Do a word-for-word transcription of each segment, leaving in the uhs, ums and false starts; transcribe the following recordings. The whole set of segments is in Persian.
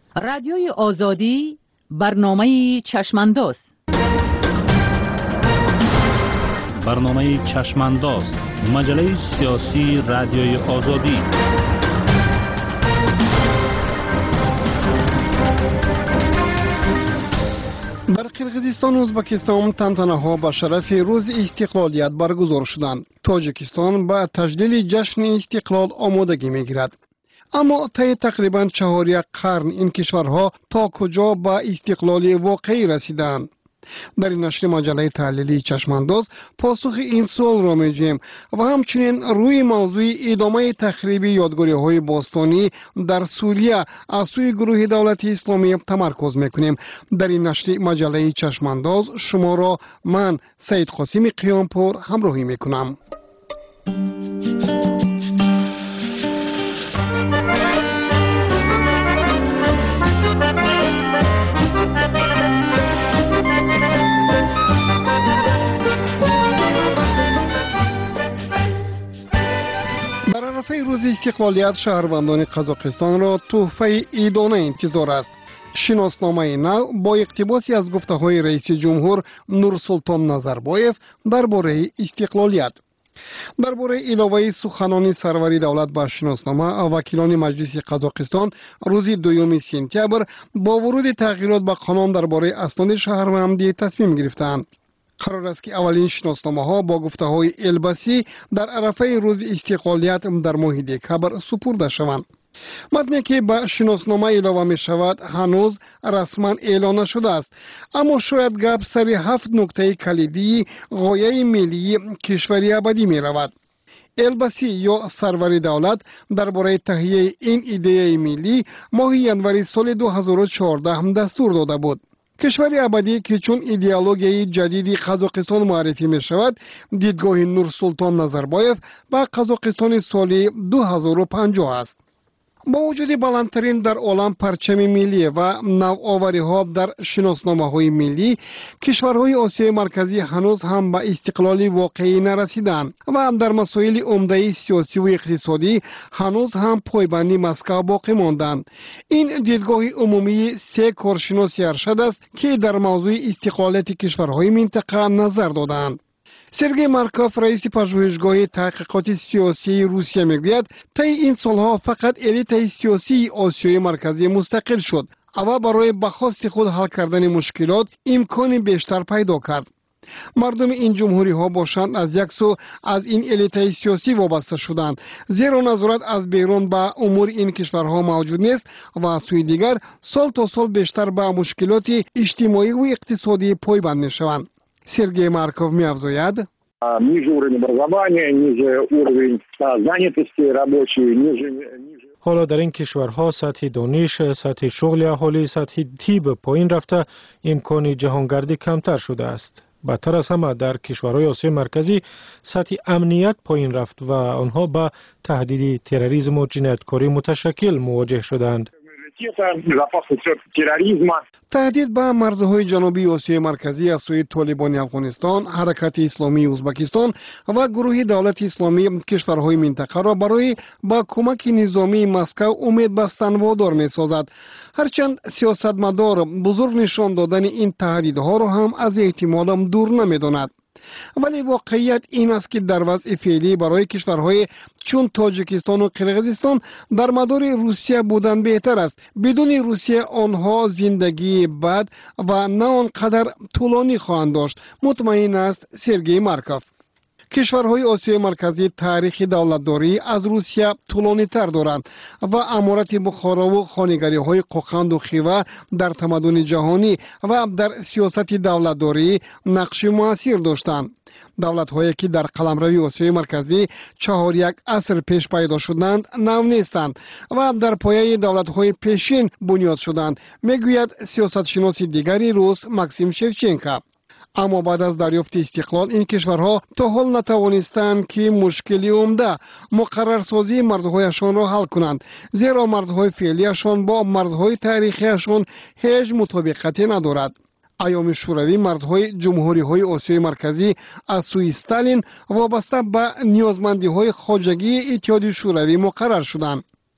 رادیوی آزادی برنامه چشمانداز. برنامه چشمانداز، مجله سیاسی رادیوی آزادی. در قرقیزستان و ازبکستان تنتنه‌ها به شرف روز استقلالیت برگزار شدند. تاجیکستان به تجلیل جشن استقلال آمادگی می‌گیرد. اما طی تقریباً چهار یک قرن این کشورها تا کجا به استقلال واقعی رسیدند؟ در این نشر مجله تحلیلی چشمانداز پاسخ این سوال را می‌جوییم و همچنین روی موضوع ادامه تخریب یادگاری‌های باستانی در سوریه از سوی گروه دولت اسلامی تمرکز می‌کنیم. در این نشر مجله چشمانداز شما را من سید قاسم قیامپور همراهی می‌کنم. روز استقلالیت شهروندان قزاقستان را تحفه عیدانه انتظار است. شناسنامه نو با اقتباسی از گفته‌های رئیس جمهور نورسلطان نظربایف درباره استقلالیت. درباره علاوه سخنان سروری دولت به شناسنامه، وکیلان مجلس قزاقستان روز دوم سپتامبر با ورود تغییرات به قانون درباره اسناد شهروندی تصمیم گرفتند. قرار است که اولین شناسنامه ها با گفته های البسی در عرفه روز استقلالیت در ماه دکامبر سپرده شوند. متنی که به شناسنامه علاوه می شود هنوز رسما اعلان نشده است، اما شاید گپ سر هفت نکته کلیدی غایه ملی کشوری ابدی می رود. البسی یا سروری دولت درباره تهیه این ایده ملی ماه ینوری سال دو هزار و چهارده دستور داده بود. کشوری ابدی که چون ایدئولوژی جدیدی قزاقستان معرفی می شود، دیدگاه نورسلطان نظربایف با قزاقستان سال دو هزار و پنجاه است. با وجود بلندترین در عالم پرچم ملی و نوآوری ها در شناسنامه های ملی، کشورهای آسیای مرکزی هنوز هم به استقلال واقعی نرسیدند و در مسائل عمده سیاسی و اقتصادی هنوز هم پایبندی مسکو باقی ماندند. این دیدگاه عمومی سه کارشناس ارشد است که در موضوع استقلالیت کشورهای منطقه نظر دادند. سرگئی مارکوف رئیس پژوهشگاه تحقیقات سیاسی روسیه میگوید طی این سالها فقط الیت سیاسی آسیای مرکزی مستقل شد و برای به خواست خود حل کردن مشکلات امکان بیشتر پیدا کرد. مردم این جمهوری ها باشند از یک سو از این الیت سیاسی وابسته شدند، زیرا نظارت از بیرون به امور این کشورها موجود نیست و از سوی دیگر سال تا سال بیشتر به مشکلات اجتماعی و اقتصادی پایبند میشوند. سرگئی مارکوف می‌افزاید: ниже уровень образования, ниже уровень занятости рабочей, ниже حالا در این کشورها سطح دانش، سطح شغل اهالی، سطح طب پایین رفته، امکان جهانگردی کمتر شده است. بدتر از همه در کشورهای آسیای مرکزی سطح امنیت پایین رفت و آنها با تهدید تروریسم و جنایتکاری متشکل مواجه شدند. تهدید به مرزهای جنوبی آسیای مرکزی از سوی طالبان افغانستان، حرکت اسلامی ازبکستان و گروه دولت اسلامی کشورهای منطقه را برای با کمک نظامی مسکو امید بستن وادار می سازد. هرچند سیاستمدار بزرگ نشان دادن این تهدیدها را هم از احتمال دور نمی داند. ولی واقعیت این است که در وضع فعلی برای کشورهای چون تاجیکستان و قرقیزستان در مدار روسیه بودن بهتر است. بدون روسیه آنها زندگی بد و نه آنقدر طولانی خواهند داشت، مطمئن است سرگئی مارکوف. کشورهای آسیای مرکزی تاریخ دولتداری از روسیه طولانی تر دارند و امارت بخارا و خانگری های قوقند و خیوه در تمدن جهانی و در سیاست دولتداری نقش مؤثر داشتند. دولت هایی که در قلمروی آسیای مرکزی چهار یک عصر پیش پیدا شدند نو نیستند و در پایه دولت های پیشین بنیاد شدند، میگوید سیاست شناس دیگری روس ماکسیم شفچنکو. اما بعد از دریافت استقلال این کشورها تا حال نتوانستند که مشکلی عمده مقررسازی مرزهایشان را حل کنند، زیرا مرزهای فعلیشان با مرزهای تاریخیشان هیچ مطابقتی ندارد. ایام شوروی مرزهای جمهوری های آسیای مرکزی از سوی استالین وابسته به نیازمندی های خواجگی اتحادیه شوروی مقرر شدند.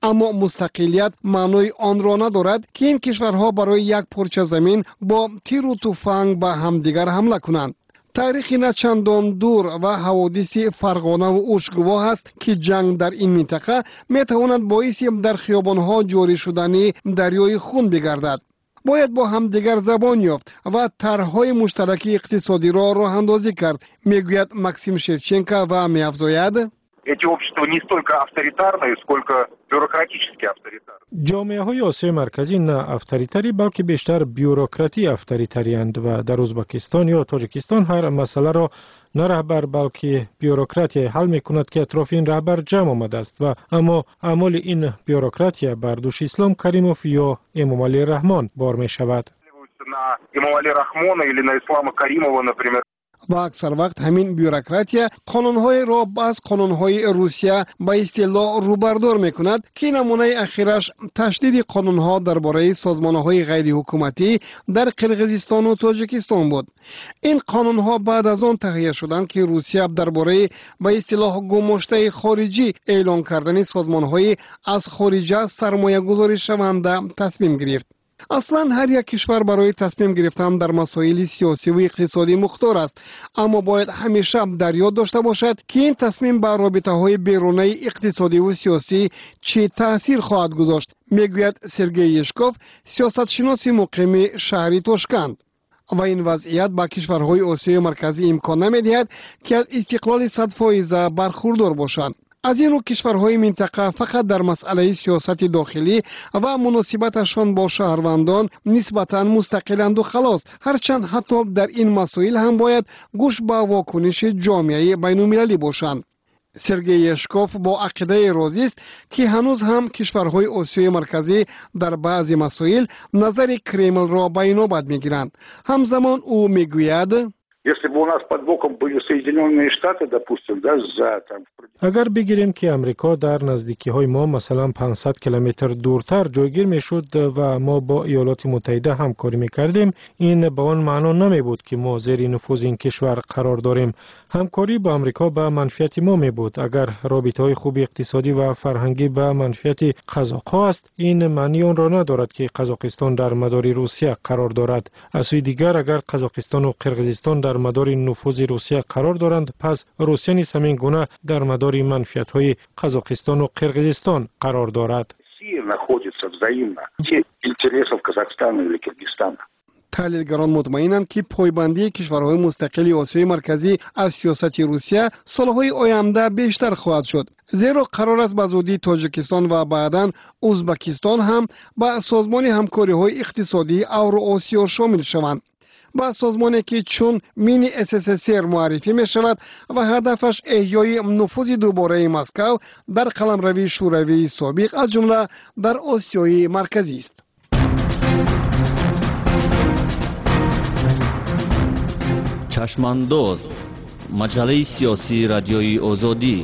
اما مستقلیت معنای آن را ندارد که این کشورها برای یک پارچه زمین با تیر و تفنگ به همدیگر حمله کنند. تاریخی نه چندان دور و حوادث فرغانه و اوشگواه است که جنگ در این منطقه میتواند باعث در خیابانها جاری شدن دریای خون بگردد. باید با هم دیگر زبان یافت و طرح‌های مشترک اقتصادی را راه اندازی کرد، میگوید ماکسیم شевченко و می‌افزاید эти общества не столько авторитарные, сколько бюрократически авторитарные. جامعه‌های آسیای مرکزی نه افطاریتری بلکه بیشتر بیوروکراتی افطاریتری اند و در ازبکستان یا تاجیکستان هر مسئله را نه رهبر بلکه بیوروکراتی حل می‌کند که اطراف این رهبر جمع آمده است و اما اعمال این بیوروکراتی بر دوش اسلام کریموف یا امام علی رحمان بار می‌شود. На Имамали Рахмона или на Ислама Каримова, например. و اکثر وقت همین بیوروکراتیا قانون‌های را از قانون‌های روسیه به اصطلاح روبردار می‌کند که نمونه اخیرش تشدید قانون‌ها درباره سازمان‌های غیر حکومتی در قرقیزستان و تاجیکستان بود. این قانون‌ها بعد از آن تهیه شدند که روسیه درباره به اصطلاح گماشته خارجی اعلان کردن سازمان‌های از خارج سرمایه‌گذاری شونده تصمیم گرفت. اصلا هر یک کشور برای تصمیم گرفتن در مسائل سیاسی و اقتصادی مختار است، اما باید همیشه در یاد داشته باشد که این تصمیم بر رابطه‌های بیرونی اقتصادی و سیاسی چه تأثیر خواهد گذاشت، میگوید سرگئی یشکوف، سیاستشناس مقیم شهری تاشکند. و این وضعیت با کشورهای آسیای مرکزی امکان نمی‌دهد که از استقلال صد فیصد برخوردار باشند. از این رو کشورهای منطقه فقط در مسئله سیاست داخلی و مناسبتشان با شهروندان نسبتاً مستقلند و خلاص، هرچند حتی در این مسائل هم باید گوش به واکنش جامعه بین‌المللی باشند. سرگئی یشکوف با عقیده راضی است که هنوز هم کشورهای آسیای مرکزی در بعضی مسائل نظر کرمل را به نوبت میگیرند. همزمان او میگوید Если бы у нас под боком были Соединенные Штаты, допустим, да, за там... اگر بگیریم که امریکا در نزدیکی های ما مثلا پانصد کیلومتر دورتر جایگیر می شد و ما با ایالات متحده همکاری می کردیم، این به آن معنا نمی بود که ما زیر نفوذ این کشور قرار داریم. همکاری با امریکا به منفعت ما می بود. اگر رابطه های خوب اقتصادی و فرهنگی به منفعت قزاق‌ها است، این معنی آن را ندارد که قزاقستان در مدار روسیه قرار دارد. از سوی دیگر اگر قزاقستان و قرقیزستان در مدار نفوذ روسیه قرار دارند، پس روسیه نیز همین گونه در مدار منفعت‌های قزاقستان و قرقیزستان قرار دارد. تحلیلگران مطمئنند که پایبندی کشورهای مستقل آسیای مرکزی از سیاست روسیه سالهای آینده بیشتر خواهد شد، زیرا قرار است به زودی تاجیکستان و بعداً ازبکستان هم به سازمان همکاری‌های اقتصادی اوراسیا شامل شوند. با سازمانی که چون مینی اس اس اس ار معرفی می شود و هدفش احیای نفوذ دوباره مسکو در قلمروی شوروی سابق از جمله در آسیای مرکزی است. چشمانداز، مجله سیاسی رادیوی آزادی،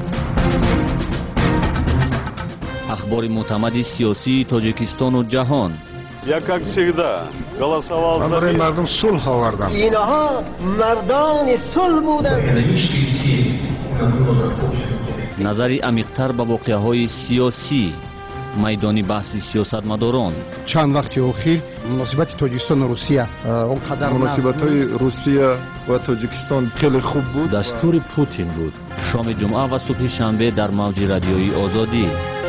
اخبار معتمد سیاسی تاجیکستان و جهان. Я, как всегда, голосовал за мир. مردم صلح آوردم. اینها مردان صلح بودند. نظری عمیق‌تر به واقعه‌های سیاسی، میدانی بحث سیاستمداران. چند وقت اخیر مناسبت تاجیکستان و روسیه اونقدر مناسبت‌های روسیه و تاجیکستان خیلی خوب بود. دستور پوتین بود. شام جمعه و صبح شنبه در موج رادیویی آزادی.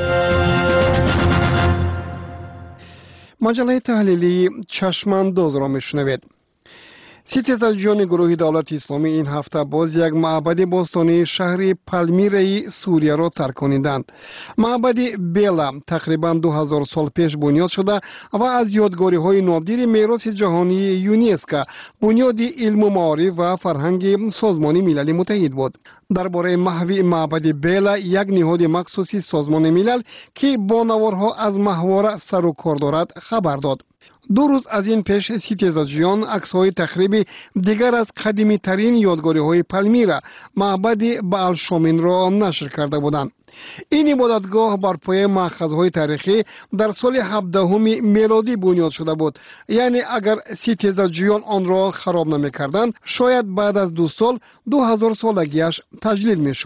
مجله تحلیلی چشمانداز را میشنوید. ستیزجویان گروه دولت اسلامی این هفته باز یک معبد باستانی شهر پالمیرای سوریه را ترک کنیدند. معبد بیلا تقریبا دو هزار سال پیش بنیاد شده و از یادگاری های نادر میراث جهانی یونسکو، بنیاد علم و معارف و فرهنگ سازمان ملل متحد بود. درباره محو معبد بیلا، یک نهاد مخصوصی سازمان ملل که با نوارها از محور سر و کار دارد خبر داد. دو روز از این پیش ستیزجویان عکس‌های تخریب دیگر از قدیمی ترین یادگاری های پالمیرا، معبد بآلشامین را نشر کرده بودند. این عبادتگاه بر پایه مأخذهای تاریخی در سال هفدهم میلادی بنیاد شده بود. یعنی اگر ستیزجویان آن را خراب نمی‌کردند، شاید بعد از دو سال دو هزار سالگیش تجلیل می‌شد.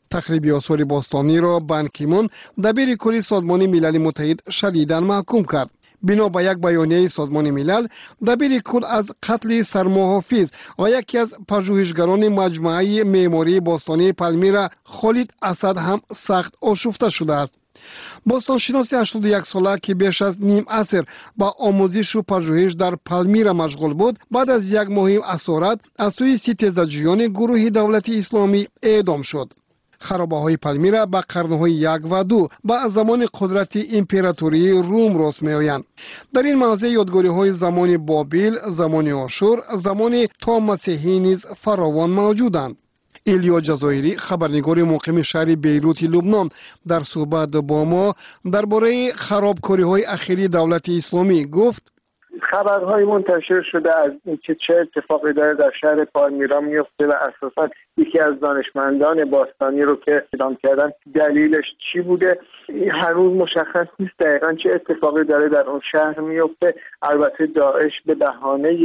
تخریب آثار باستانی را بان کی مون دبیر کلی سازمان ملل متحد شدیداً محکوم کرد. بنا به یک بیانیه سازمان ملل، دبیر کل از قتل سرمحافظ و یکی از پژوهشگران مجموعه معماری باستانی پالمیرا خالد اسد هم سخت آشفته شده است. باستانشناس هشتاد و یک ساله که بیش از نیم عصر با آموزش و پژوهش در پالمیرا مشغول بود، بعد از یک ماه اسارت از سوی ستیزجویان گروه دولت اسلامی اعدام شد. خرابه های پالمیرا با قرنهای یک و دو با زمان قدرت امپراتوری روم راست می آیند. در این موضع یادگاری های زمان بابل، زمان آشور، زمان تا مسیحی نیز فراوان موجودند. ایلیا جزایری، خبرنگار مقیم شهر بیروت لبنان، در صحبت با ما درباره خرابکاری های اخیری دولت اسلامی گفت: خبرهای منتشر شده از اینکه چه اتفاقی داره در شهر پالمیرا میفته و اساسا یکی از دانشمندان باستانی رو که اعدام کردن دلیلش چی بوده هنوز مشخص نیست دقیقاً چه اتفاقی داره در اون شهر میفته. البته داعش به بهانه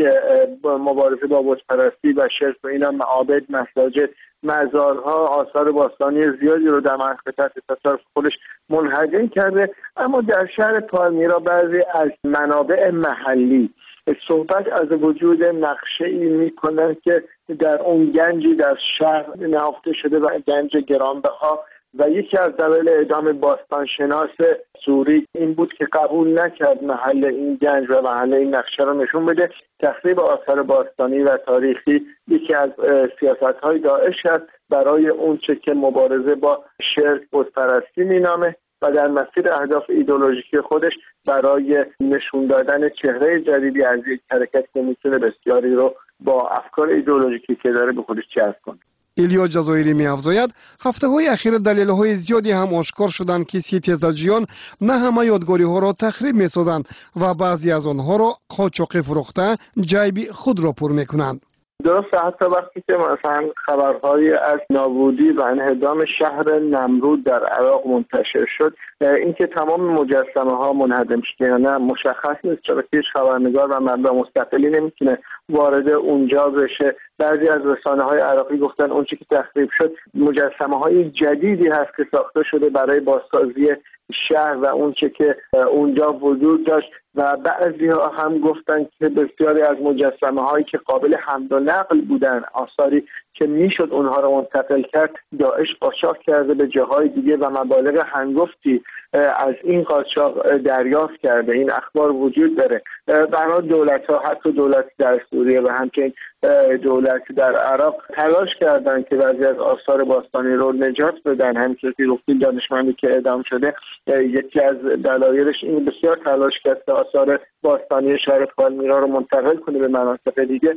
مبارزه با بتپرستی و شرک و اینا معابد، مساجد، مزارها، آثار باستانی زیادی رو در منطقه تحت تسلط خودش منهدم کرده. اما در شهر پالمیرا بعضی از منابع محلی صحبت از وجود نقشه‌ای می‌کنند که در اون گنجی در شهر نهفته شده و گنج گرانبها و یکی از دلایل اعدام باستانشناس سوری این بود که قبول نکرد محل این گنج و محل این نقشه رو نشون بده. تخریب آثار باستانی و تاریخی یکی از سیاست‌های داعش است برای اونچه که مبارزه با شرک بتپرستی مینامه و در مسیر اهداف ایدئولوژیکی خودش برای نشون دادن چهره جدیدی از یک حرکت که میتونه بسیاری رو با افکار ایدئولوژیکی که داره به خودش جذب کنه. ایلیا جزایری می افزاید هفته های اخیر دلیل های زیادی هم آشکار شدند که ستیزجویان نه همه یادگاری ها را تخریب می سازند و بعضی از آنها را قاچاقی فروخته جیب خود را پر می کنند. درسته، حتی وقتی که مثلا خبرهای از نابودی و انهدام شهر نمرود در عراق منتشر شد، اینکه تمام مجسمه ها منهدم شده یا نه مشخص نیست، چرا که هیچ خبرنگار و منبع مستقلی نمیتونه وارد اونجا بشه. بعضی از رسانه های عراقی گفتن اون چیزی که تخریب شد مجسمه های جدیدی هست که ساخته شده برای بازسازی شهر و اون چه که اونجا وجود داشت و بعضی ها هم گفتن که بسیاری از مجسمه هایی که قابل حمل و نقل بودن، آثاری که میشد اونها رو منتقل کرد، داعش قاچاق کرده به جاهای دیگه و مبالغ هنگفتی از این قاچاق دریافت کرده. این اخبار وجود داره. برای دولت ها، حتی دولت در سوریه و همچنین دولت در عراق تلاش کردن که بعضی از آثار باستانی رو نجات بدن. همینطور که گفتیم دانشمندی که اعدام شده یکی از دلایلش این بسیار تلاش کرد که آثار باستانی شهر پالمیرا رو منتقل کنه به مناطق دیگه،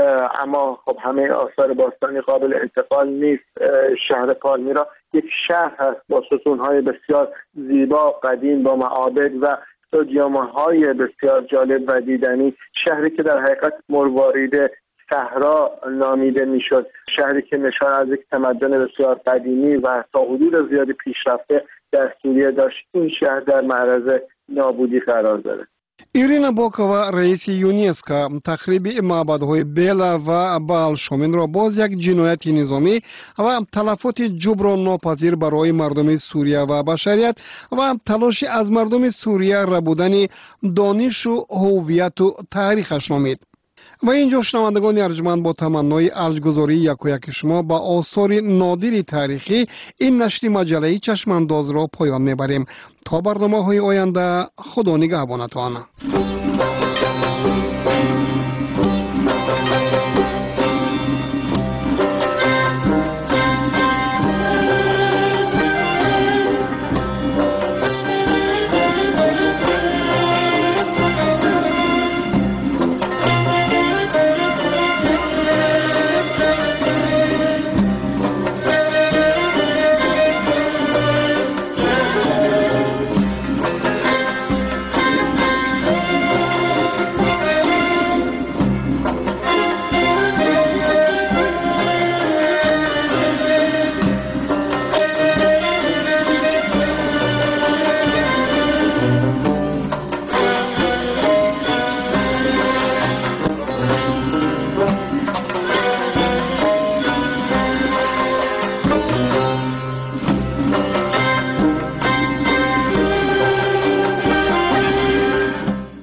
اما خب همه آثار باستانی قابل انتقال نیست. شهر پالمیرا یک شهر هست با ستون‌های بسیار زیبا قدیم با معابد و استادیوم‌های بسیار جالب و دیدنی، شهری که در حقیقت مروارید صحرا نامیده میشد، شهری که نشان از یک تمدن بسیار قدیمی و تا حدود زیادی پیشرفته در سوریه داشت. این شهر در معرض نابودی قرار داره. ایرینا باکووا رئیس یونسکو تخریب معبدهای بیلا و بال شومن را باز یک جنایت نظامی و تلفات جبران ناپذیر برای مردم سوریه و بشریت و تلاش از مردم سوریه ربودن دانش و هویت و تاریخش نامید. و اینجا شنوندگان ارجمند با تمنای ارجگذاری یک و یک شما با آثار نادر تاریخی این نشر مجله چشمانداز را پایان میبریم. تا برنامه های آینده خدا نگهبانتان.